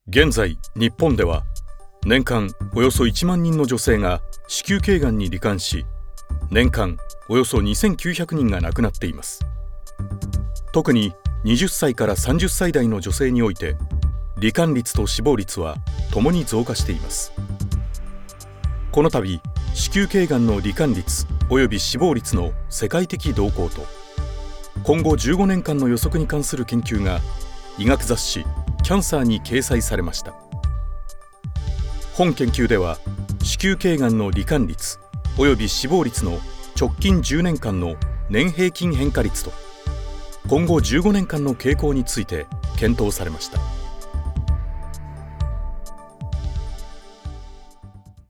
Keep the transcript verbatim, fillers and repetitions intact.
現在日本では年間およそいちまんにんの女性が子宮頸がんに罹患し、年間およそにせんきゅうひゃくにんが亡くなっています。特にはたちからさんじゅっさい代の女性において罹患率と死亡率はともに増加しています。この度、子宮頸がんの罹患率および死亡率の世界的動向と今後じゅうごねんかんの予測に関する研究が医学雑誌キャンサーに掲載されました。本研究では子宮頸がんの罹患率および死亡率の直近じゅうねんかんの年平均変化率と今後じゅうごねんかんの傾向について検討されました。